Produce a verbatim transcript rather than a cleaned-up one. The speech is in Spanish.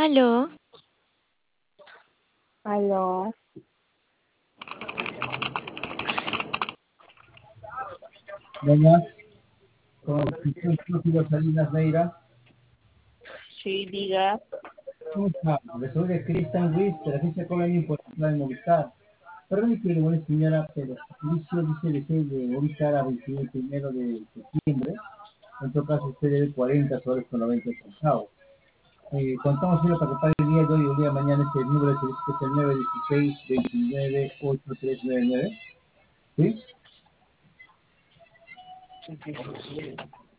Aló, Aló, Buenas, con Cristófilo Salinas Neira. sí, diga. ¿Cómo está? Le soy de Cristian Ruiz, de la agencia Colonial por la de Movistar. Perdón que le moleste, señora, pero el servicio dice de ser de Movistar a veintiuno de primero de septiembre. En todo caso, usted debe cuarenta soles con noventa centavos. Eh, contamos señora, para que pague el día de hoy y el día de mañana. Este número de servicio que es el nueve uno seis, veintinueve, ochenta y tres noventa y nueve. ¿Sí?